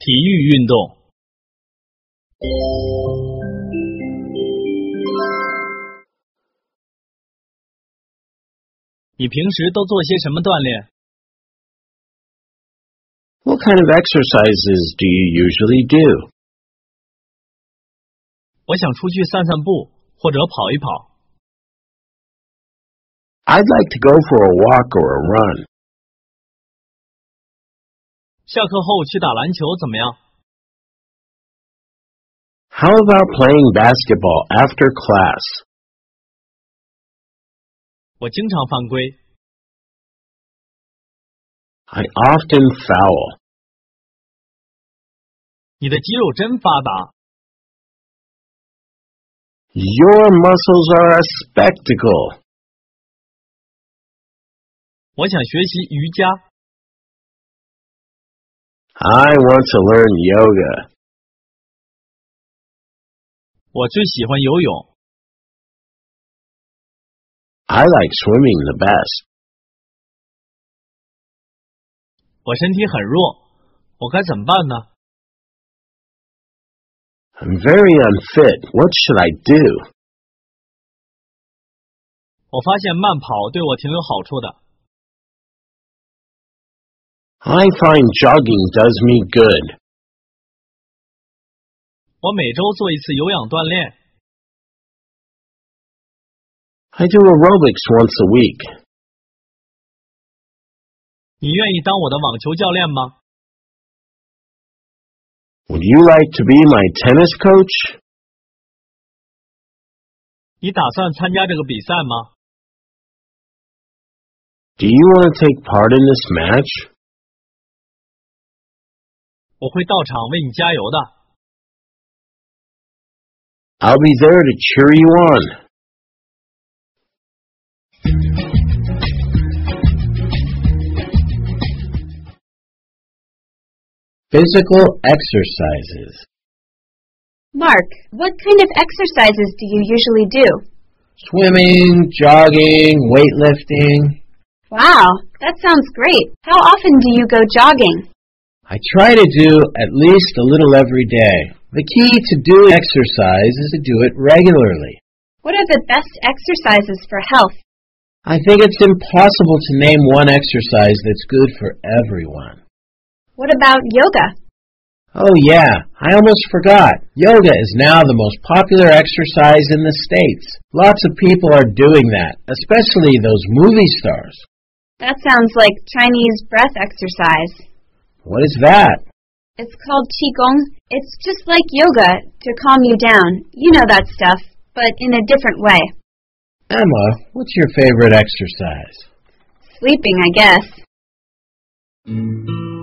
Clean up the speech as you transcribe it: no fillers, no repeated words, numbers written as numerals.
体育运动。你平时都做些什么锻炼？ What kind of exercises do you usually do? 我想出去散散步，或者跑一跑。 I'd like to go for a walk or a run. 下课后去打篮球怎么样？ How about playing basketball after class? 我经常犯规。 I often foul. 你的肌肉真发达。 Your muscles are a spectacle. 我想学习瑜伽。 I want to learn yoga. 我最喜欢游泳。 I like swimming the best. 我身体很弱，我该怎么办呢？ I'm very unfit. What should I do? 我发现慢跑对我挺有好处的。 I find jogging does me good. 我每周做一次有氧锻炼。 I do aerobics once a week. 你愿意当我的网球教练吗？ Would you like to be my tennis coach? 你打算参加这个比赛吗？ Do you want to take part in this match? 我会到场为你加油的。 I'll be there to cheer you on. Physical exercises. Mark, what kind of exercises do you usually do? Swimming, jogging, weightlifting. Wow, that sounds great. How often do you go jogging? I try to do at least a little every day. The key to doing exercise is to do it regularly. What are the best exercises for health? I think it's impossible to name one exercise that's good for everyone. What about yoga? Oh yeah, I almost forgot. Yoga is now the most popular exercise in the States. Lots of people are doing that, especially those movie stars. That sounds like Chinese breath exercise. What is that? It's called Qigong. It's just like yoga to calm you down. You know that stuff, but in a different way. Emma, what's your favorite exercise? Sleeping, I guess.